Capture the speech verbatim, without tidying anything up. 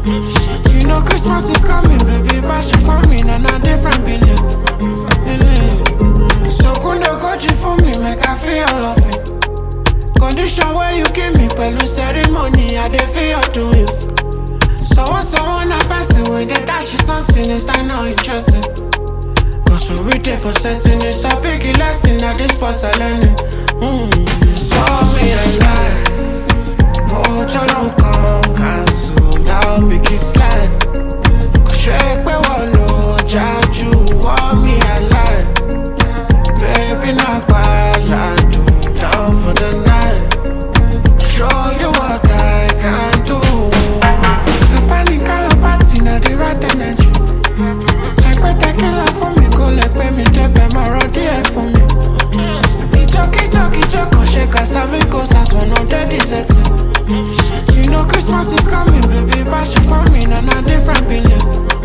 You know Christmas is coming, baby, but you for me, and a different billion. So kundo koji for me, make I feel all of it. Condition where you give me, pelu ceremony, I dey feel your doings. So what's someone I pass away, they dash you something, it's not not interesting. Cause we wait there for setting, it's a big lesson that this was a learning. Mm. So me I lie. Oh, you don't come cancel, now make it slide. Cause shake me one low, judge you, want me I lie. Baby, not bad, I do, down for the night. Show you what I can do. The panic all about in the right energy. Like what I kill for me, go like pay me, debe my road there for me. Ijoki, joki, joko, shake us, I make us as one of the desserts. You know Christmas is coming, baby, but you for me, and a different billion.